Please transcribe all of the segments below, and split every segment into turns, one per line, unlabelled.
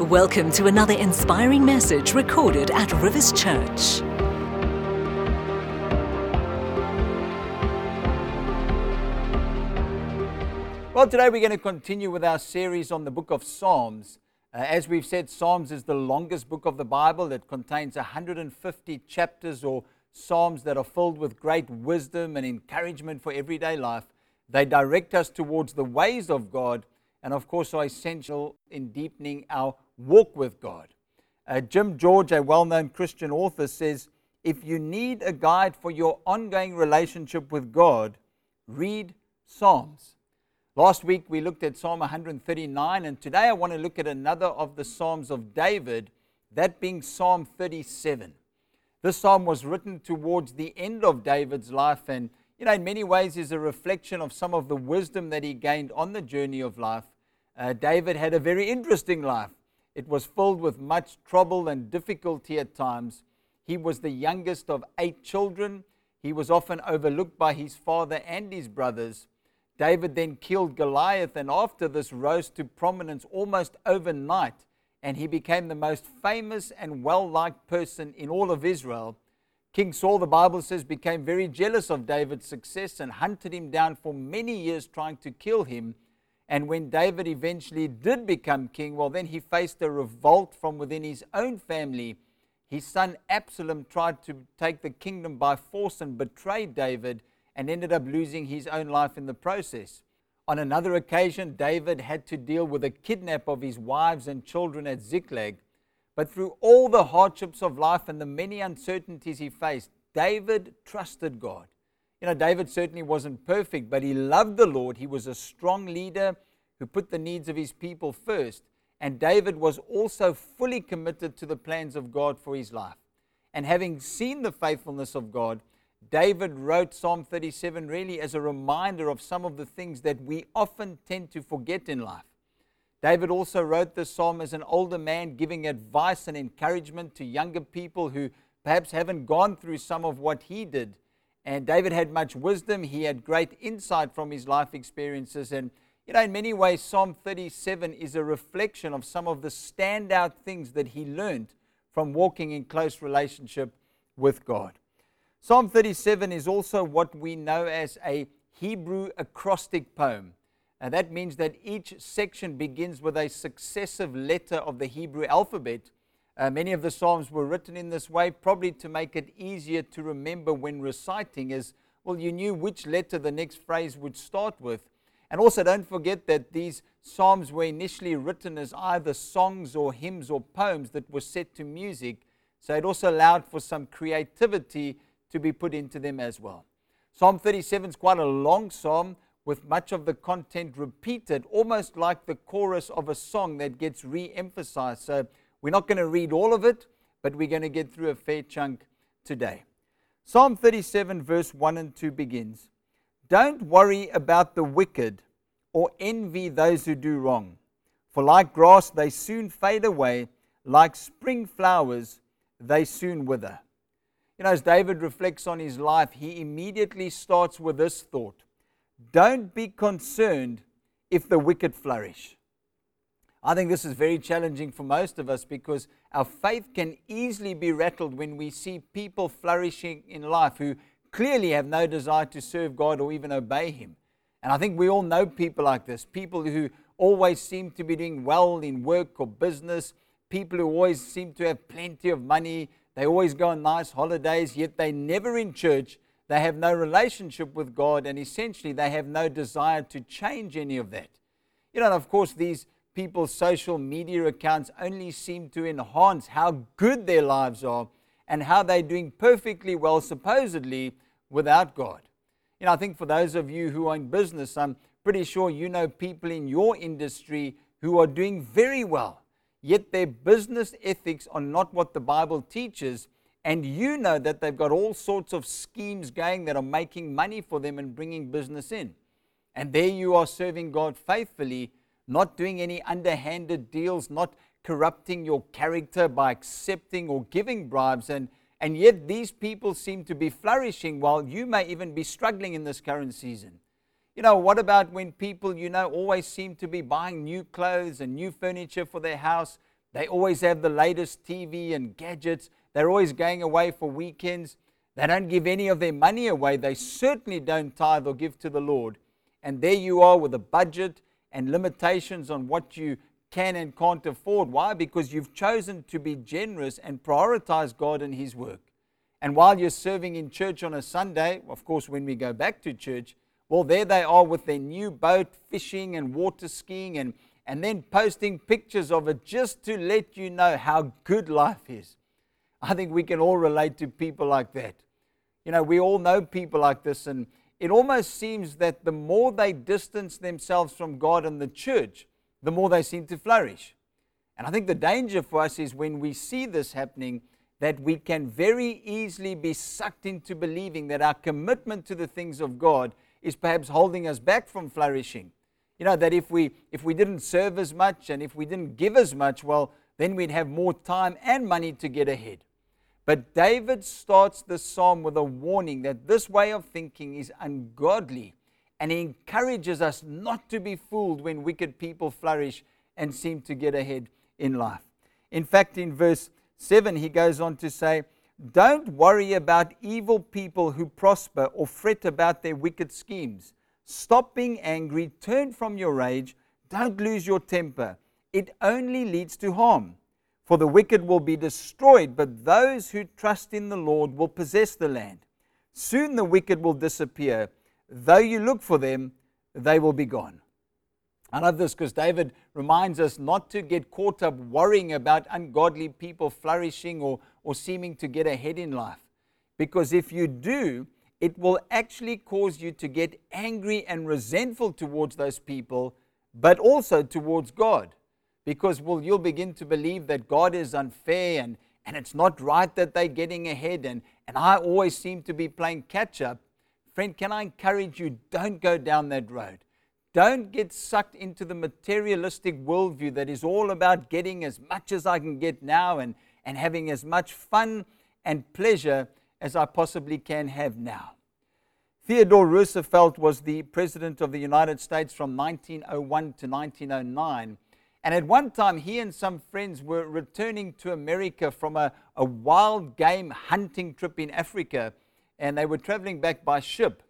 Welcome to another inspiring message recorded at Rivers Church.
Well, today we're going to continue with our series on the book of Psalms. As we've said, Psalms is the longest book of the Bible. It contains 150 chapters or psalms that are filled with great wisdom and encouragement for everyday life. They direct us towards the ways of God and, of course, are essential in deepening our walk with God. Jim George, a well-known Christian author, says, if you need a guide for your ongoing relationship with God, read Psalms. Last week we looked at Psalm 139, and today I want to look at another of the Psalms of David, that being Psalm 37. This psalm was written towards the end of David's life and, in many ways is a reflection of some of the wisdom that he gained on the journey of life. David had a very interesting life. It was filled with much trouble and difficulty at times. He was the youngest of 8 children. He was often overlooked by his father and his brothers. David then killed Goliath, and after this rose to prominence almost overnight, and he became the most famous and well-liked person in all of Israel. King Saul, the Bible says, became very jealous of David's success and hunted him down for many years trying to kill him. And when David eventually did become king, well, then he faced a revolt from within his own family. His son Absalom tried to take the kingdom by force and betrayed David and ended up losing his own life in the process. On another occasion, David had to deal with a kidnap of his wives and children at Ziklag. But through all the hardships of life and the many uncertainties he faced, David trusted God. David certainly wasn't perfect, but he loved the Lord. He was a strong leader who put the needs of his people first. And David was also fully committed to the plans of God for his life. And having seen the faithfulness of God, David wrote Psalm 37 really as a reminder of some of the things that we often tend to forget in life. David also wrote this psalm as an older man, giving advice and encouragement to younger people who perhaps haven't gone through some of what he did. And David had much wisdom. He had great insight from his life experiences. And, in many ways, Psalm 37 is a reflection of some of the standout things that he learned from walking in close relationship with God. Psalm 37 is also what we know as a Hebrew acrostic poem. And that means that each section begins with a successive letter of the Hebrew alphabet. Many of the Psalms were written in this way, probably to make it easier to remember when reciting, as well, you knew which letter the next phrase would start with. And also don't forget that these Psalms were initially written as either songs or hymns or poems that were set to music. So it also allowed for some creativity to be put into them as well. Psalm 37 is quite a long psalm with much of the content repeated, almost like the chorus of a song that gets re-emphasized. So we're not going to read all of it, but we're going to get through a fair chunk today. Psalm 37 verse 1 and 2 begins, don't worry about the wicked or envy those who do wrong, for like grass they soon fade away, like spring flowers they soon wither. As David reflects on his life, he immediately starts with this thought, don't be concerned if the wicked flourish. I think this is very challenging for most of us because our faith can easily be rattled when we see people flourishing in life who clearly have no desire to serve God or even obey Him. And I think we all know people like this, people who always seem to be doing well in work or business, people who always seem to have plenty of money, they always go on nice holidays, yet they're never in church, they have no relationship with God, and essentially they have no desire to change any of that. And of course these people's social media accounts only seem to enhance how good their lives are and how they're doing perfectly well, supposedly, without God. I think for those of you who are in business, I'm pretty sure you know people in your industry who are doing very well, yet their business ethics are not what the Bible teaches, and you know that they've got all sorts of schemes going that are making money for them and bringing business in. And there you are serving God faithfully, not doing any underhanded deals, not corrupting your character by accepting or giving bribes, and yet these people seem to be flourishing while you may even be struggling in this current season. What about when people, always seem to be buying new clothes and new furniture for their house, They always have the latest TV and gadgets. They're always going away for weekends. They don't give any of their money away. They certainly don't tithe or give to the Lord. And there you are with a budget and limitations on what you can and can't afford. Why? Because you've chosen to be generous and prioritize God and His work. And while you're serving in church on a Sunday, of course, when we go back to church, well, there they are with their new boat, fishing and water skiing, and then posting pictures of it just to let you know how good life is. I think we can all relate to people like that. You know, we all know people like this, and it almost seems that the more they distance themselves from God and the church, the more they seem to flourish. And I think the danger for us is when we see this happening, that we can very easily be sucked into believing that our commitment to the things of God is perhaps holding us back from flourishing. You know, that if we didn't serve as much and if we didn't give as much, well, then we'd have more time and money to get ahead. But David starts this psalm with a warning that this way of thinking is ungodly, and he encourages us not to be fooled when wicked people flourish and seem to get ahead in life. In fact, in verse 7, he goes on to say, "Don't worry about evil people who prosper or fret about their wicked schemes. Stop being angry, turn from your rage, don't lose your temper. It only leads to harm. For the wicked will be destroyed, but those who trust in the Lord will possess the land. Soon the wicked will disappear. Though you look for them, they will be gone." I love this because David reminds us not to get caught up worrying about ungodly people flourishing or seeming to get ahead in life. Because if you do, it will actually cause you to get angry and resentful towards those people, but also towards God. Because you'll begin to believe that God is unfair and it's not right that they're getting ahead and I always seem to be playing catch up. Friend, can I encourage you, don't go down that road. Don't get sucked into the materialistic worldview that is all about getting as much as I can get now and having as much fun and pleasure as I possibly can have now. Theodore Roosevelt was the President of the United States from 1901 to 1909. And at one time, he and some friends were returning to America from a wild game hunting trip in Africa, and they were traveling back by ship.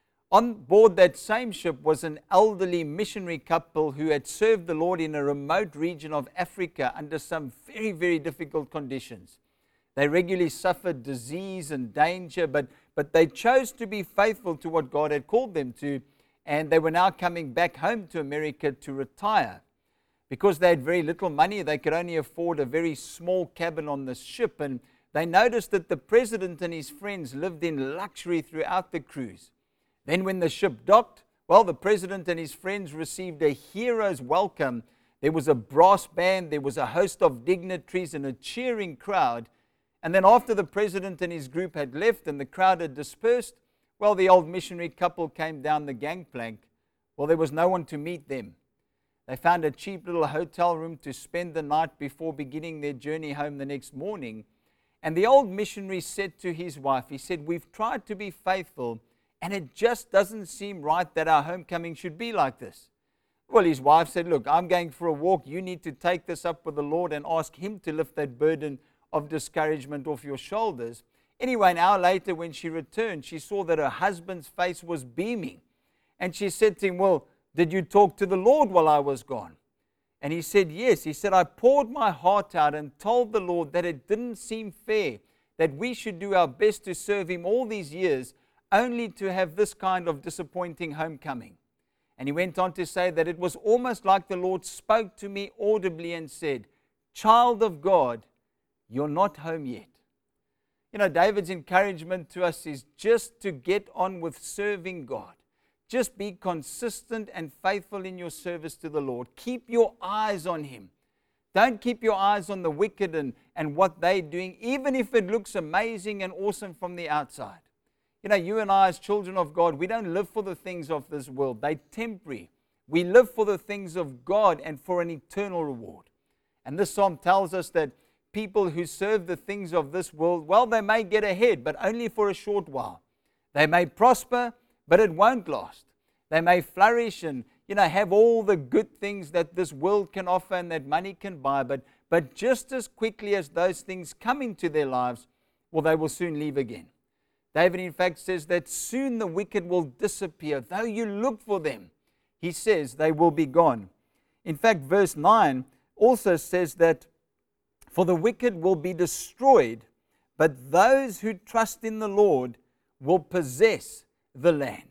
On board that same ship was an elderly missionary couple who had served the Lord in a remote region of Africa under some very, very difficult conditions. They regularly suffered disease and danger, but they chose to be faithful to what God had called them to, and they were now coming back home to America to retire. Because they had very little money, they could only afford a very small cabin on the ship, and they noticed that the president and his friends lived in luxury throughout the cruise. Then when the ship docked, well, the president and his friends received a hero's welcome. There was a brass band, there was a host of dignitaries and a cheering crowd. And then after the president and his group had left and the crowd had dispersed, well, the old missionary couple came down the gangplank. Well, there was no one to meet them. They found a cheap little hotel room to spend the night before beginning their journey home the next morning. And the old missionary said to his wife, he said, "We've tried to be faithful, and it just doesn't seem right that our homecoming should be like this." Well, his wife said, "Look, I'm going for a walk. You need to take this up with the Lord and ask Him to lift that burden of discouragement off your shoulders." Anyway, an hour later when she returned, she saw that her husband's face was beaming. And she said to him, "Well, did you talk to the Lord while I was gone?" And he said, "Yes." He said, "I poured my heart out and told the Lord that it didn't seem fair that we should do our best to serve Him all these years only to have this kind of disappointing homecoming." And he went on to say that it was almost like the Lord spoke to me audibly and said, "Child of God, you're not home yet." You know, David's encouragement to us is just to get on with serving God. Just be consistent and faithful in your service to the Lord. Keep your eyes on Him. Don't keep your eyes on the wicked and what they're doing, even if it looks amazing and awesome from the outside. You know, you and I as children of God, we don't live for the things of this world. They're temporary. We live for the things of God and for an eternal reward. And this psalm tells us that people who serve the things of this world, well, they may get ahead, but only for a short while. They may prosper, but it won't last. They may flourish and, have all the good things that this world can offer and that money can buy, but just as quickly as those things come into their lives, well, they will soon leave again. David, in fact, says that soon the wicked will disappear. Though you look for them, he says they will be gone. In fact, verse 9 also says that for the wicked will be destroyed, but those who trust in the Lord will possess the land.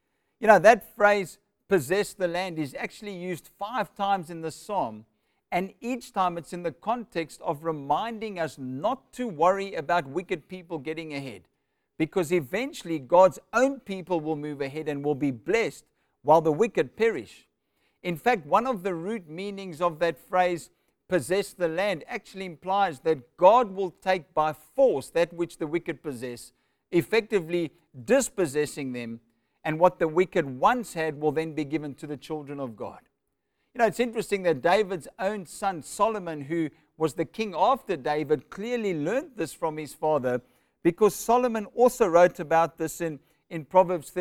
That phrase, possess the land, is actually used 5 times in the psalm, and each time it's in the context of reminding us not to worry about wicked people getting ahead, because eventually God's own people will move ahead and will be blessed while the wicked perish. In fact, one of the root meanings of that phrase, possess the land, actually implies that God will take by force that which the wicked possess, effectively dispossessing them, and what the wicked once had will then be given to the children of God. It's interesting that David's own son Solomon, who was the king after David, clearly learned this from his father, because Solomon also wrote about this in Proverbs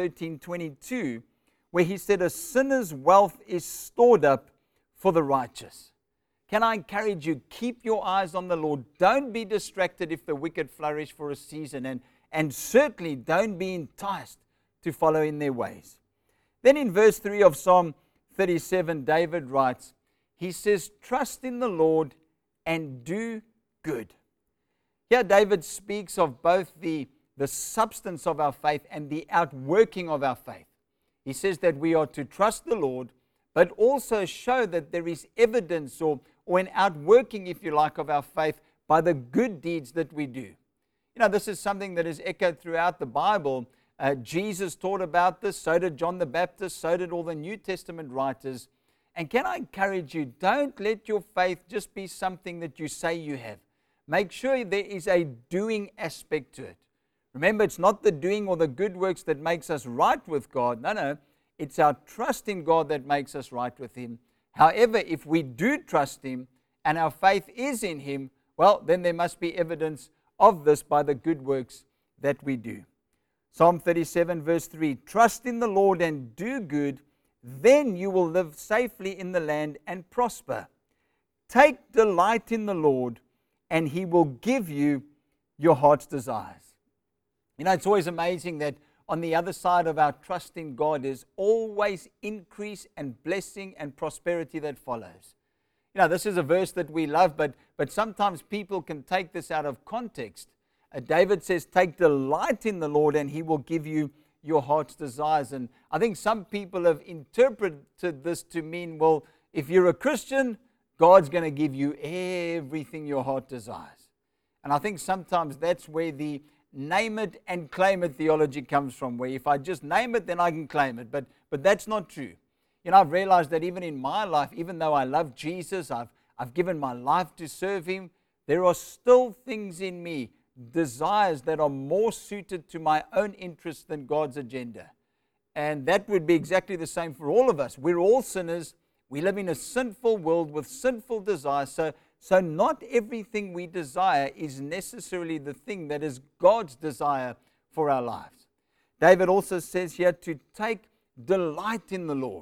13:22, where he said, a sinner's wealth is stored up for the righteous. Can I encourage you, keep your eyes on the Lord. Don't be distracted if the wicked flourish for a season, and certainly don't be enticed to follow in their ways. Then in verse 3 of Psalm 37, David writes, he says, trust in the Lord and do good. Here David speaks of both the substance of our faith and the outworking of our faith. He says that we are to trust the Lord, but also show that there is evidence or an outworking, if you like, of our faith by the good deeds that we do. This is something that is echoed throughout the Bible. Jesus taught about this, so did John the Baptist, so did all the New Testament writers. And can I encourage you, don't let your faith just be something that you say you have. Make sure there is a doing aspect to it. Remember, it's not the doing or the good works that makes us right with God. No, it's our trust in God that makes us right with Him. However, if we do trust Him and our faith is in Him, well, then there must be evidence of this by the good works that we do. Psalm 37 verse 3, trust in the Lord and do good, then you will live safely in the land and prosper. Take delight in the Lord, and He will give you your heart's desires. It's always amazing that on the other side of our trust in God is always increase and blessing and prosperity that follows. This is a verse that we love, but sometimes people can take this out of context. David says, take delight in the Lord and He will give you your heart's desires. And I think some people have interpreted this to mean, well, if you're a Christian, God's going to give you everything your heart desires. And I think sometimes that's where the name it and claim it theology comes from, where if I just name it, then I can claim it. But that's not true. I've realized that even in my life, even though I love Jesus, I've given my life to serve Him, there are still things in me, desires that are more suited to my own interests than God's agenda. And that would be exactly the same for all of us. We're all sinners. We live in a sinful world with sinful desires. So not everything we desire is necessarily the thing that is God's desire for our lives. David also says here to take delight in the Lord.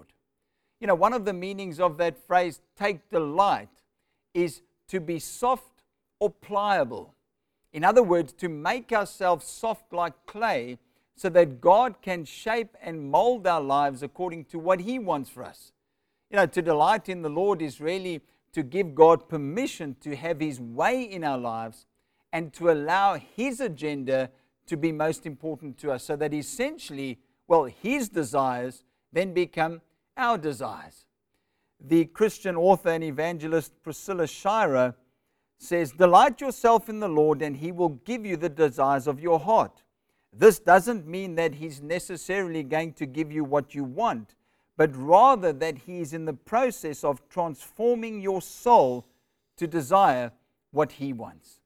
One of the meanings of that phrase, take delight, is to be soft or pliable. In other words, to make ourselves soft like clay so that God can shape and mold our lives according to what He wants for us. To delight in the Lord is really to give God permission to have His way in our lives and to allow His agenda to be most important to us, so that essentially, His desires then become our desires. The Christian author and evangelist Priscilla Shirer says, delight yourself in the Lord and He will give you the desires of your heart. This doesn't mean that He's necessarily going to give you what you want, but rather that He is in the process of transforming your soul to desire what He wants.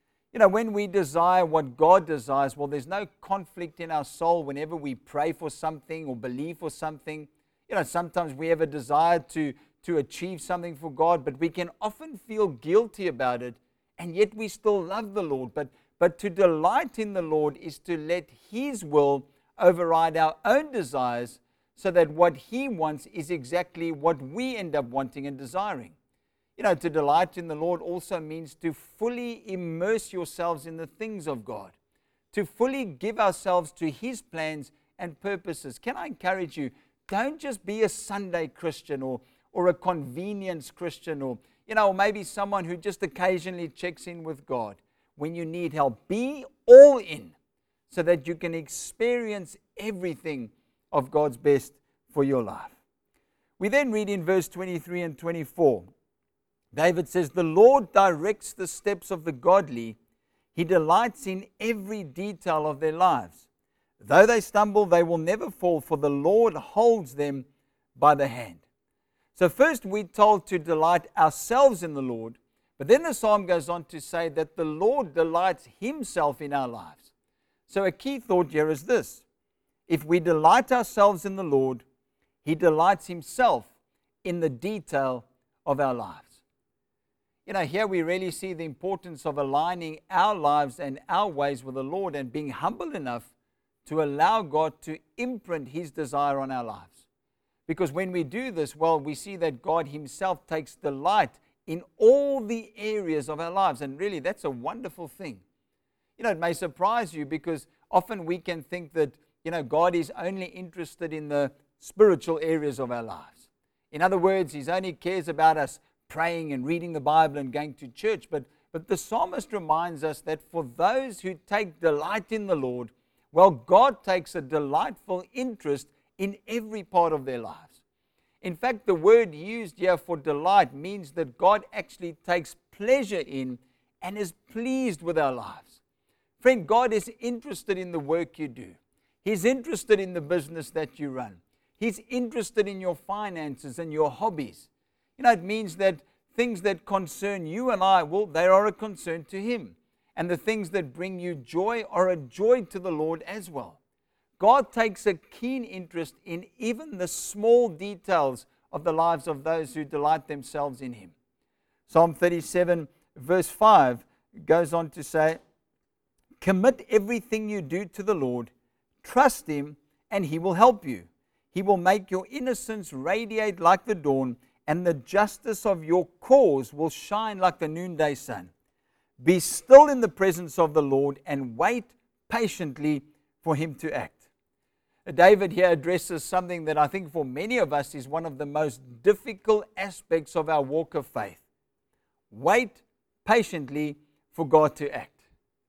When we desire what God desires, there's no conflict in our soul whenever we pray for something or believe for something. Sometimes we have a desire to achieve something for God, but we can often feel guilty about it, and yet we still love the Lord. But to delight in the Lord is to let His will override our own desires, so that what He wants is exactly what we end up wanting and desiring. You know, to delight in the Lord also means to fully immerse yourselves in the things of God, to fully give ourselves to His plans and purposes. Can I encourage you, don't just be a Sunday Christian or a convenience Christian or maybe someone who just occasionally checks in with God. When you need help, be all in so that you can experience everything of God's best for your life. We then read in verse 23 and 24, David says, "The Lord directs the steps of the godly. He delights in every detail of their lives. Though they stumble, they will never fall, for the Lord holds them by the hand." So first we're told to delight ourselves in the Lord, but then the psalm goes on to say that the Lord delights Himself in our lives. So a key thought here is this: if we delight ourselves in the Lord, He delights Himself in the detail of our lives. Here we really see the importance of aligning our lives and our ways with the Lord and being humble enough to allow God to imprint His desire on our lives. Because when we do this, well, we see that God Himself takes delight in all the areas of our lives. And really, that's a wonderful thing. It may surprise you because often we can think that, God is only interested in the spiritual areas of our lives. In other words, He only cares about us praying and reading the Bible and going to church. But the psalmist reminds us that for those who take delight in the Lord, well, God takes a delightful interest in every part of their lives. In fact, the word used here for delight means that God actually takes pleasure in and is pleased with our lives. Friend, God is interested in the work you do. He's interested in the business that you run. He's interested in your finances and your hobbies. It means that things that concern you and I, well, they are a concern to Him. And the things that bring you joy are a joy to the Lord as well. God takes a keen interest in even the small details of the lives of those who delight themselves in Him. Psalm 37 verse 5 goes on to say, "Commit everything you do to the Lord, trust Him, and He will help you. He will make your innocence radiate like the dawn, and the justice of your cause will shine like the noonday sun. Be still in the presence of the Lord and wait patiently for Him to act." David here addresses something that I think for many of us is one of the most difficult aspects of our walk of faith. Wait patiently for God to act.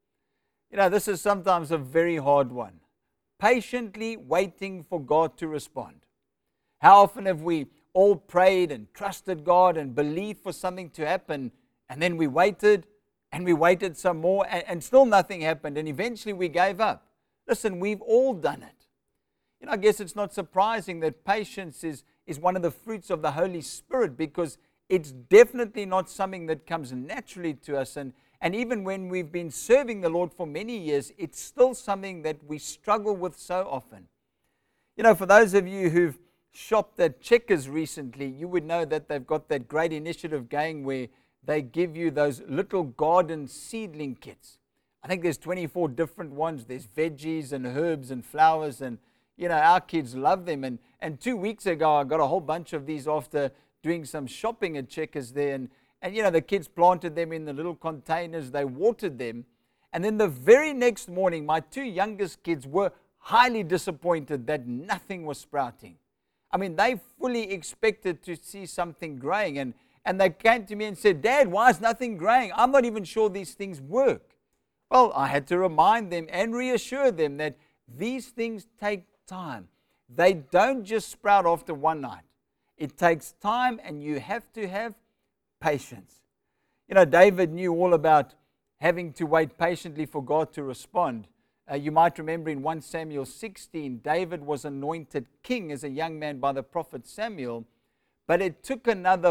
This is sometimes a very hard one. Patiently waiting for God to respond. How often have we all prayed and trusted God and believed for something to happen, and then we waited and we waited some more and still nothing happened, and eventually we gave up? Listen, we've all done it. I guess it's not surprising that patience is one of the fruits of the Holy Spirit, because it's definitely not something that comes naturally to us. And even when we've been serving the Lord for many years, it's still something that we struggle with so often. For those of you who've shopped at Checkers recently, you would know that they've got that great initiative going where they give you those little garden seedling kits. I think there's 24 different ones. There's veggies and herbs and flowers, and our kids love them. And 2 weeks ago, I got a whole bunch of these after doing some shopping at Checkers there. And the kids planted them in the little containers. They watered them. And then the very next morning, my 2 youngest kids were highly disappointed that nothing was sprouting. I mean, they fully expected to see something growing. And they came to me and said, "Dad, why is nothing growing? I'm not even sure these things work." Well, I had to remind them and reassure them that these things take time. They don't just sprout after one night. It takes time, and you have to have patience. David knew all about having to wait patiently for God to respond. You might remember in 1 Samuel 16, David was anointed king as a young man by the prophet Samuel, but it took another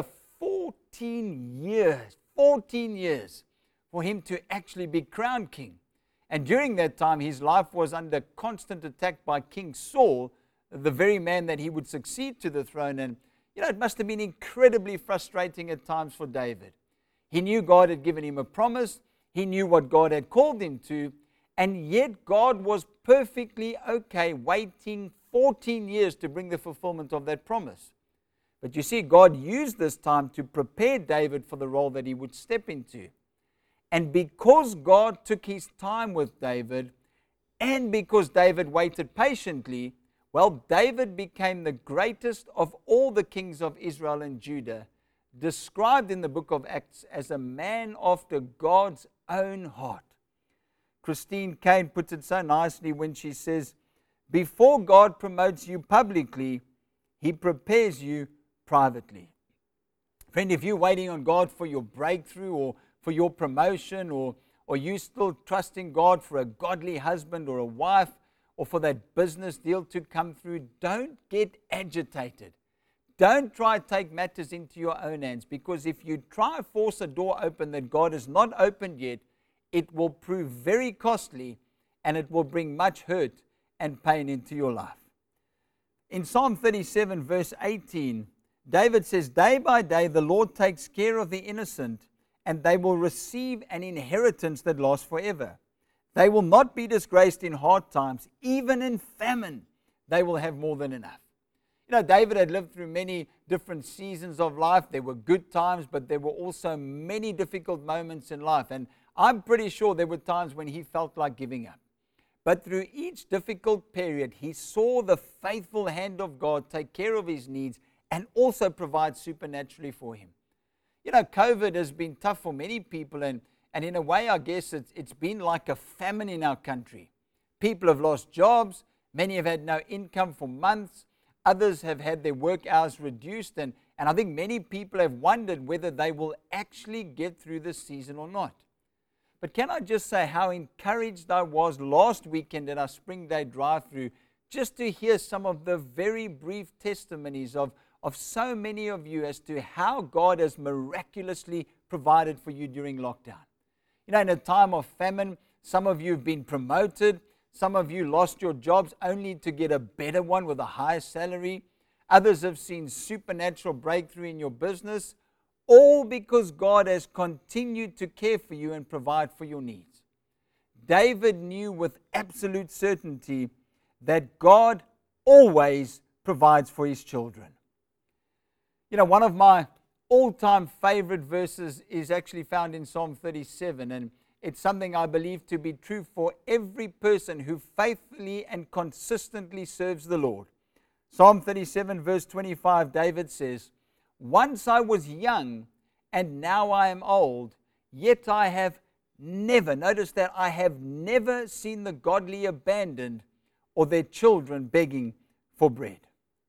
14 years for him to actually be crowned king. And during that time, his life was under constant attack by King Saul, the very man that he would succeed to the throne. And, it must have been incredibly frustrating at times for David. He knew God had given him a promise. He knew what God had called him to. And yet God was perfectly okay waiting 14 years to bring the fulfillment of that promise. But you see, God used this time to prepare David for the role that he would step into. And because God took his time with David, and because David waited patiently, well, David became the greatest of all the kings of Israel and Judah, described in the book of Acts as a man after God's own heart. Christine Kane puts it so nicely when she says, before God promotes you publicly, he prepares you privately. Friend, if you're waiting on God for your breakthrough or for your promotion, or you still trusting God for a godly husband or a wife, or for that business deal to come through, don't get agitated. Don't try to take matters into your own hands, because if you try to force a door open that God has not opened yet, it will prove very costly, and it will bring much hurt and pain into your life. In Psalm 37 verse 18, David says, day by day the Lord takes care of the innocent, and they will receive an inheritance that lasts forever. They will not be disgraced in hard times. Even in famine, they will have more than enough. You know, David had lived through many different seasons of life. There were good times, but there were also many difficult moments in life. And I'm pretty sure there were times when he felt like giving up. But through each difficult period, he saw the faithful hand of God take care of his needs and also provide supernaturally for him. You know, COVID has been tough for many people, and in a way, I guess it's been like a famine in our country. People have lost jobs. Many have had no income for months. Others have had their work hours reduced. And I think many people have wondered whether they will actually get through this season or not. But can I just say how encouraged I was last weekend at our Spring Day drive-through, just to hear some of the very brief testimonies of so many of you as to how God has miraculously provided for you during lockdown. You know, in a time of famine, some of you have been promoted. Some of you lost your jobs only to get a better one with a higher salary. Others have seen supernatural breakthrough in your business, all because God has continued to care for you and provide for your needs. David knew with absolute certainty that God always provides for his children. You know, one of my all-time favorite verses is actually found in Psalm 37, and it's something I believe to be true for every person who faithfully and consistently serves the Lord. Psalm 37 verse 25, David says, once I was young, and now I am old, yet I have never, notice that, I have never seen the godly abandoned or their children begging for bread.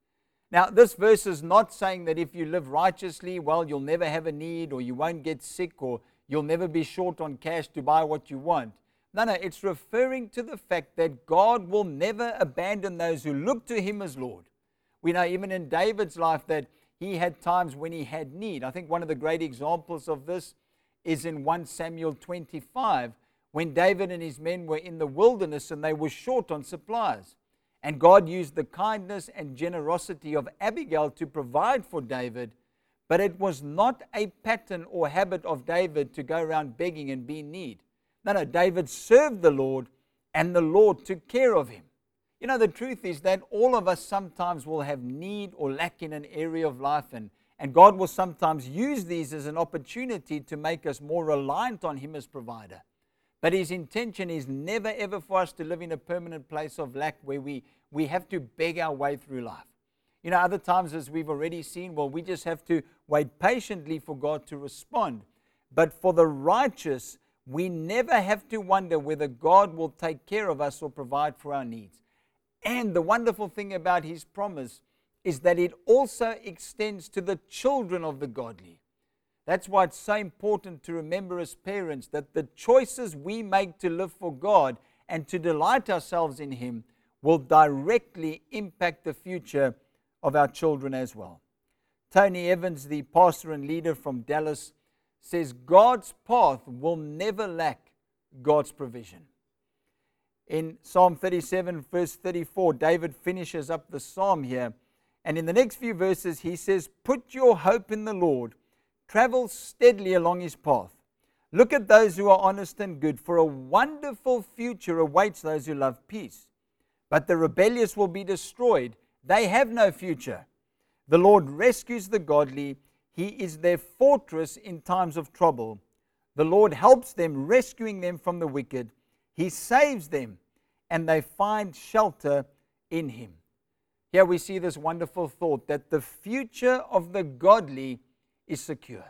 Now, this verse is not saying that if you live righteously, well, you'll never have a need, or you won't get sick, or you'll never be short on cash to buy what you want. No, it's referring to the fact that God will never abandon those who look to him as Lord. We know even in David's life that he had times when he had need. I think one of the great examples of this is in 1 Samuel 25, when David and his men were in the wilderness and they were short on supplies. And God used the kindness and generosity of Abigail to provide for David, but it was not a pattern or habit of David to go around begging and be in need. No, David served the Lord, and the Lord took care of him. You know, the truth is that all of us sometimes will have need or lack in an area of life, and God will sometimes use these as an opportunity to make us more reliant on him as provider. But his intention is never ever for us to live in a permanent place of lack where we have to beg our way through life. You know, other times, as we've already seen, well, we just have to wait patiently for God to respond. But for the righteous, we never have to wonder whether God will take care of us or provide for our needs. And the wonderful thing about his promise is that it also extends to the children of the godly. That's why it's so important to remember as parents that the choices we make to live for God and to delight ourselves in him will directly impact the future of our children as well. Tony Evans, the pastor and leader from Dallas, says God's path will never lack God's provision. In Psalm 37, verse 34, David finishes up the psalm here. And in the next few verses, he says, put your hope in the Lord. Travel steadily along his path. Look at those who are honest and good, for a wonderful future awaits those who love peace. but the rebellious will be destroyed. They have no future. The Lord rescues the godly. He is their fortress in times of trouble. The Lord helps them, rescuing them from the wicked. He saves them, and they find shelter in Him. Here we see this wonderful thought that the future of the godly is secure.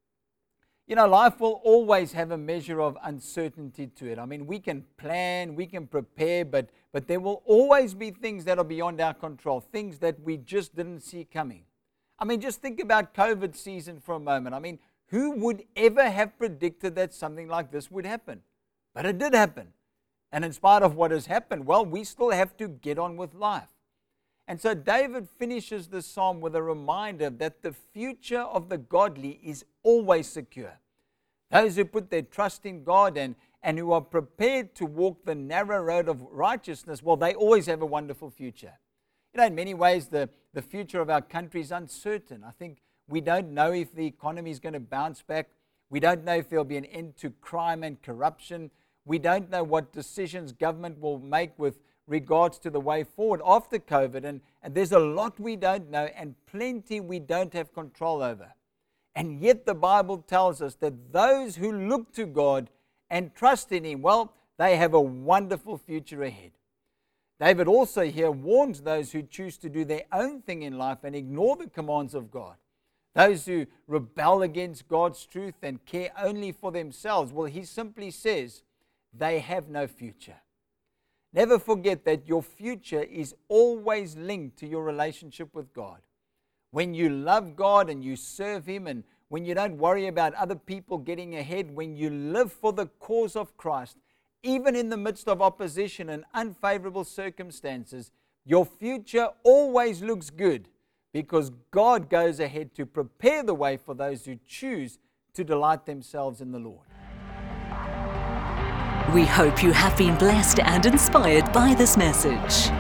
You know, life will always have a measure of uncertainty to it. I mean, we can plan, we can prepare, but there will always be things that are beyond our control, things that we just didn't see coming. I mean, just think about COVID season for a moment. I mean, who would ever have predicted that something like this would happen? But it did happen. And in spite of what has happened, well, we still have to get on with life. And so David finishes this psalm with a reminder that the future of the godly is always secure. Those who put their trust in God and who are prepared to walk the narrow road of righteousness, well, they always have a wonderful future. You know, in many ways, the future of our country is uncertain. I think we don't know if the economy is going to bounce back. We don't know if there'll be an end to crime and corruption. We don't know what decisions government will make with regards to the way forward after COVID. And there's a lot we don't know and plenty we don't have control over. And yet the Bible tells us that those who look to God and trust in Him, well, they have a wonderful future ahead. David also here warns those who choose to do their own thing in life and ignore the commands of God. Those who rebel against God's truth and care only for themselves, well, he simply says they have no future. Never forget that your future is always linked to your relationship with God. When you love God and you serve Him, and when you don't worry about other people getting ahead, when you live for the cause of Christ, even in the midst of opposition and unfavorable circumstances, your future always looks good because God goes ahead to prepare the way for those who choose to delight themselves in the Lord.
We hope you have been blessed and inspired by this message.